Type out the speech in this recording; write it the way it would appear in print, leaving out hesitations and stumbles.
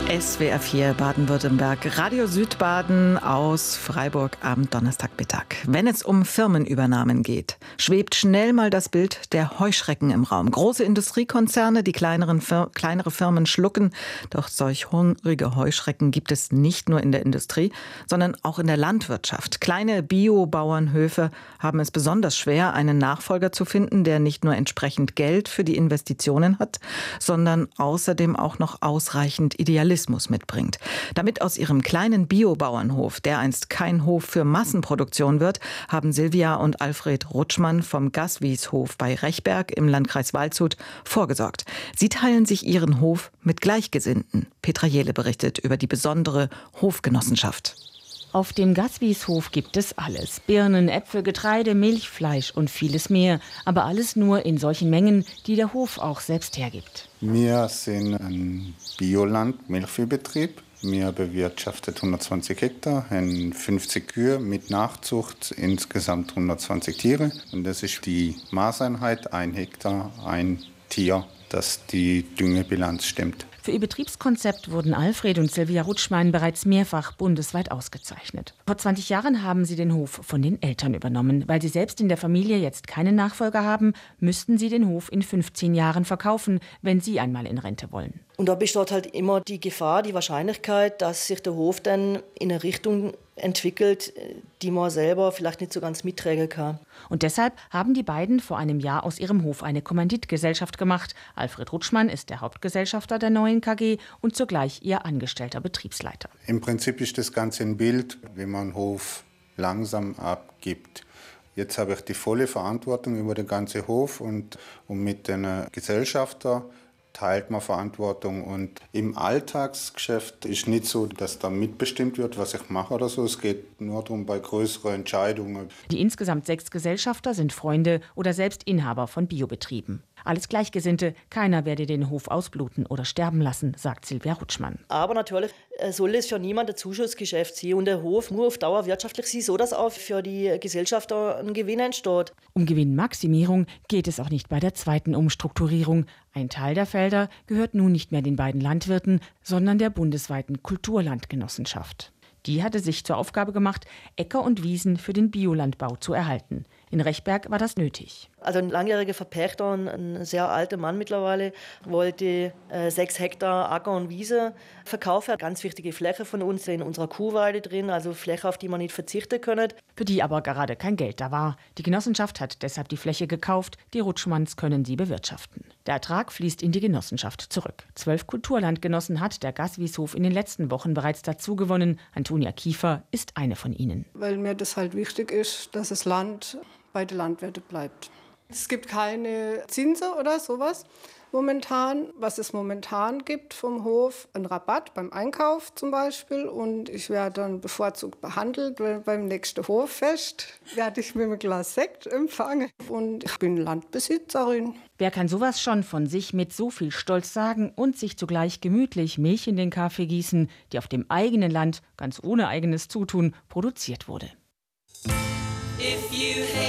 SWR 4 Baden-Württemberg, Radio Südbaden aus Freiburg am Donnerstagmittag. Wenn es um Firmenübernahmen geht, schwebt schnell mal das Bild der Heuschrecken im Raum. Große Industriekonzerne, die kleinere Firmen schlucken. Doch solch hungrige Heuschrecken gibt es nicht nur in der Industrie, sondern auch in der Landwirtschaft. Kleine Biobauernhöfe haben es besonders schwer, einen Nachfolger zu finden, der nicht nur entsprechend Geld für die Investitionen hat, sondern außerdem auch noch ausreichend Idealismus mitbringt. Damit aus ihrem kleinen Biobauernhof dereinst kein Hof für Massenproduktion wird, haben Silvia und Alfred Rutschmann vom Gaswieshof bei Rechberg im Landkreis Waldshut vorgesorgt. Sie teilen sich ihren Hof mit Gleichgesinnten. Petra Jehle berichtet über die besondere Hofgenossenschaft. Auf dem Gaswieshof gibt es alles. Birnen, Äpfel, Getreide, Milch, Fleisch und vieles mehr. Aber alles nur in solchen Mengen, die der Hof auch selbst hergibt. Wir sind ein Bioland-Milchviehbetrieb. Wir bewirtschaften 120 Hektar, haben 50 Kühe mit Nachzucht, insgesamt 120 Tiere. Und das ist die Maßeinheit, 1 Hektar, ein Tier, dass die Düngebilanz stimmt. Für ihr Betriebskonzept wurden Alfred und Silvia Rutschmann bereits mehrfach bundesweit ausgezeichnet. Vor 20 Jahren haben sie den Hof von den Eltern übernommen. Weil sie selbst in der Familie jetzt keinen Nachfolger haben, müssten sie den Hof in 15 Jahren verkaufen, wenn sie einmal in Rente wollen. Und da besteht halt immer die Gefahr, die Wahrscheinlichkeit, dass sich der Hof dann in eine Richtung entwickelt, die man selber vielleicht nicht so ganz mittragen kann. Und deshalb haben die beiden vor einem Jahr aus ihrem Hof eine Kommanditgesellschaft gemacht. Alfred Rutschmann ist der Hauptgesellschafter der neuen KG und zugleich ihr angestellter Betriebsleiter. Im Prinzip ist das Ganze ein Bild, wie man einen Hof langsam abgibt. Jetzt habe ich die volle Verantwortung über den ganzen Hof und mit den Gesellschafter teilt man Verantwortung. Und im Alltagsgeschäft ist nicht so, dass da mitbestimmt wird, was ich mache oder so. Es geht nur darum, bei größeren Entscheidungen. Die insgesamt 6 Gesellschafter sind Freunde oder selbst Inhaber von Biobetrieben. Alles Gleichgesinnte, keiner werde den Hof ausbluten oder sterben lassen, sagt Silvia Rutschmann. Aber natürlich soll es für niemand ein Zuschussgeschäft sein. Und der Hof muss auf Dauer wirtschaftlich sein, so dass auch für die Gesellschafter ein Gewinn entsteht. Um Gewinnmaximierung geht es auch nicht bei der zweiten Umstrukturierung. Ein Teil der Felder gehört nun nicht mehr den beiden Landwirten, sondern der bundesweiten Kulturlandgenossenschaft. Die hatte sich zur Aufgabe gemacht, Äcker und Wiesen für den Biolandbau zu erhalten. In Rechberg war das nötig. Also ein langjähriger Verpächter, ein sehr alter Mann mittlerweile, wollte 6 Hektar Acker und Wiese verkaufen. Ganz wichtige Fläche von uns in unserer Kuhweide drin, also Fläche, auf die man nicht verzichten können. Für die aber gerade kein Geld da war. Die Genossenschaft hat deshalb die Fläche gekauft, die Rutschmanns können sie bewirtschaften. Der Ertrag fließt in die Genossenschaft zurück. 12 Kulturlandgenossen hat der Gaswieshof in den letzten Wochen bereits dazugewonnen. Antonia Kiefer ist eine von ihnen. Weil mir das halt wichtig ist, dass das Land bei den Landwirten bleibt. Es gibt keine Zinsen oder sowas momentan. Was es momentan gibt vom Hof, ein Rabatt beim Einkauf zum Beispiel. Und ich werde dann bevorzugt behandelt, weil beim nächsten Hoffest werde ich mit einem Glas Sekt empfangen. Und ich bin Landbesitzerin. Wer kann sowas schon von sich mit so viel Stolz sagen und sich zugleich gemütlich Milch in den Kaffee gießen, die auf dem eigenen Land, ganz ohne eigenes Zutun, produziert wurde? If you